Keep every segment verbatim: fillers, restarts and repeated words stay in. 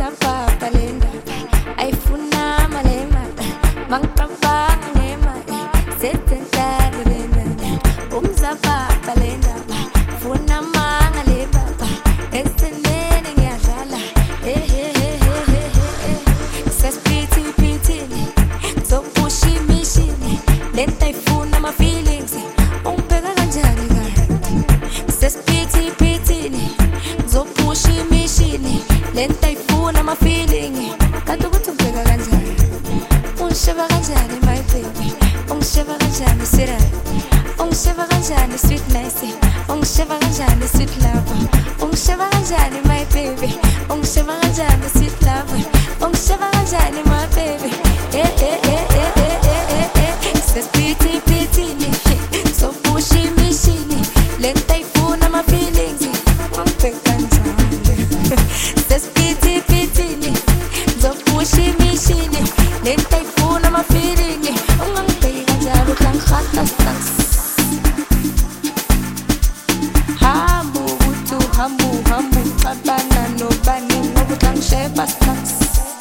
Umzapapa lenda ayifuna malema mangicabanga ngemali setentala lenda umzapapa lenda funa manga leba esenene ngiyadlala sesiphithi phithini zopusha imishini lenta ifuna ama feelings ungibheka kanjani kahle sesiphithi phithini zopusha imishini lenta ifuna ama feeling kanti ukuthi ubheka kanjani ungisheba kanjani my baby ungisheba kanjani sweetheart ungisheba kanjani sweet nice ungisheba kanjani sweet love ungisheba kanjani my baby ungisheba kanjani sweet love ungisheba kanjani my baby eh eh eh eh eh eh eh sesiphithi phithini zopusha imishini lenta ifuna ama feelings ungibheka kanjani sesiphithi phithini zopusha imishini lenta ifuna ama feeling ungangibheki kanjalo uhlangihata stars hambu butu hambu hambu abana nobani ngokuhlangisheba stars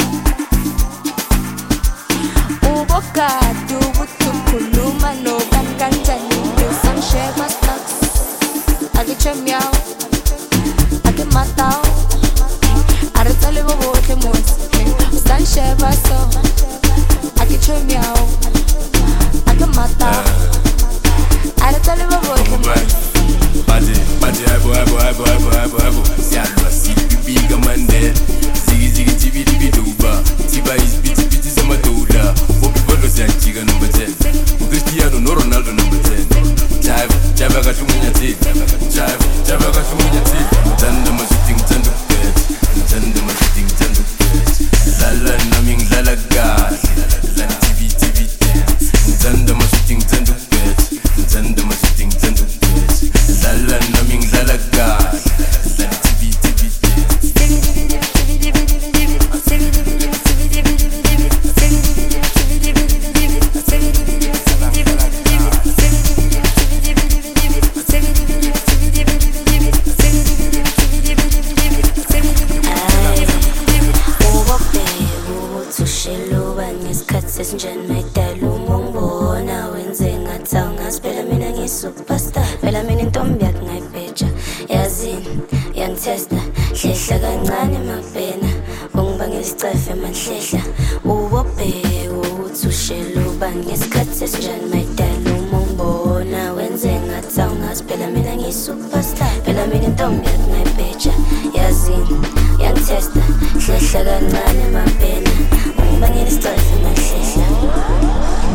ubokadu butu khuluma nobani kanjani usangisheba stars akiche miau ake matao aretale bobotle mos usangisheba so akiche miau ake matao aretale bobotle mos Bade, bade, abo, abo, abo, abo, abo, abo. Sialwa, sipi, biga, mande. Zigi, zigi, tibi, tibi, duba. Tiba is biti, biti, sama dola. Bobi, bolo, sianchiga, number ten. Cristiano, no Ronaldo, number ten. Jive, jive, aga, tumunya, tit. Jive, jive, aga, tumunya, tit. Tanda, ma, shooting, tanda, pet. Tanda, ma, shooting, tanda, pet. Lala, naming, lala, gas. Lala, tibi, tibi, dance. Tanda, ma, shooting, tanda, pet. Tanda, ma, shooting, tanda, pet. Lala naming lala god Lala tibi tibi dance Usheluba ngesikhathi sesinjani mayidala umongibona wenze ngathi awungasibela mina ngi-superstar phela mina intombi yakho ngayibheja yazini yangithesta hlehla kancane mabhena ungibangela isicefe manhlehla ubobheka ukuthi usheluba ngesikhathi sesinjani mayidala umongibona wenze ngathi awungasibela mina ngi-superstar phela mina intombi yakho ngayibheja yazini yangithesta hlehla kancane mabhena ungibangela isicefe manhlehla